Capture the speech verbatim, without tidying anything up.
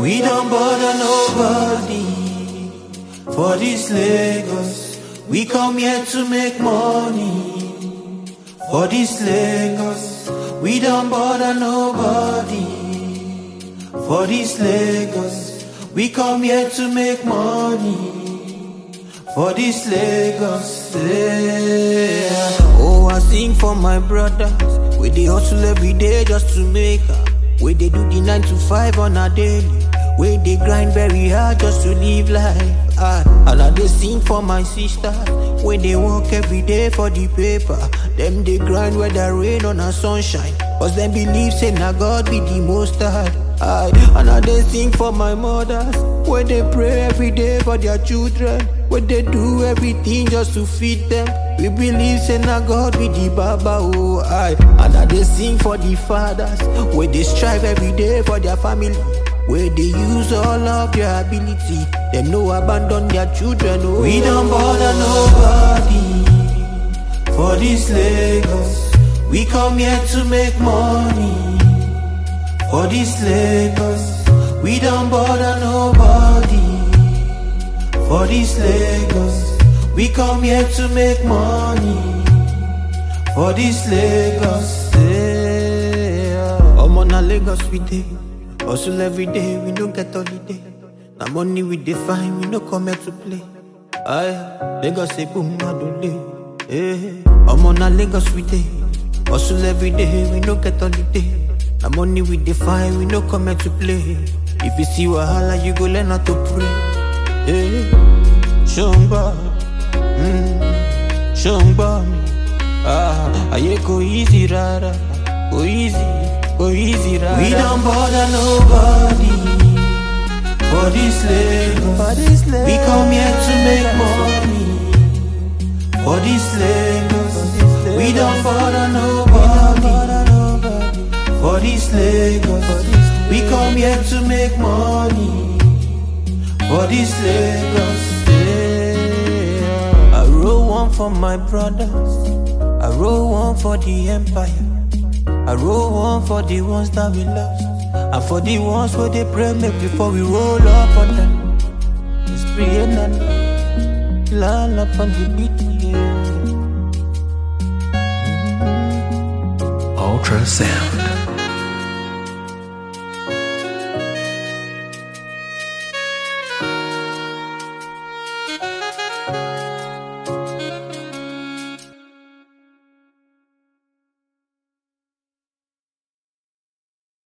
We don't bother nobody for this Lagos. We come here to make money for this Lagos. We don't bother nobody for this Lagos. We come here to make money for this Lagos. Yeah. Oh, I sing for my brothers. We dey hustle every day just to make her. We dey do the nine to five on a daily. We dey grind very hard just to live life. Ah, and I dey sing for my sisters. When they work every day for the paper, them they grind whether rain or sunshine. Cause them believe say na God be the most high. Aye. And I dey sing for my mothers. When they pray every day for their children. When they do everything just to feed them. We believe say na God be the Baba, oh aye. And I dey sing for the fathers. When they strive every day for their family. Where they use all of their ability. Them no abandon their children, oh. We don't bother nobody for this Lagos. We come here to make money for this Lagos. We don't bother nobody for this Lagos. We come here to make money for this Lagos. Yeah. I'm on a Lagos we dey hustle every day, we don't get holiday. Na money we define, we no come here to play. Aye, Lagos say boom, adole. Hey, I'm on a Lagos we dey hustle every day, we no get holiday. Na money we define, we no come here to play. If you see wahala, you go learn how to pray. Hey, Shomba, mm, Shomba, ah, aye go easy rara, go easy. Go easy, rara. We don't bother nobody for this Lagos. For this Lagos. We come here to make money for this Lagos. We don't bother nobody for this Lagos. We come here to make money for this Lagos. Yeah. I roll one for my brothers. I roll one for the empire. I roll one for the ones that we lost, and for the ones where they pray me before we roll up on them. It's praying and land up on the beat, yeah. Ultra Sound.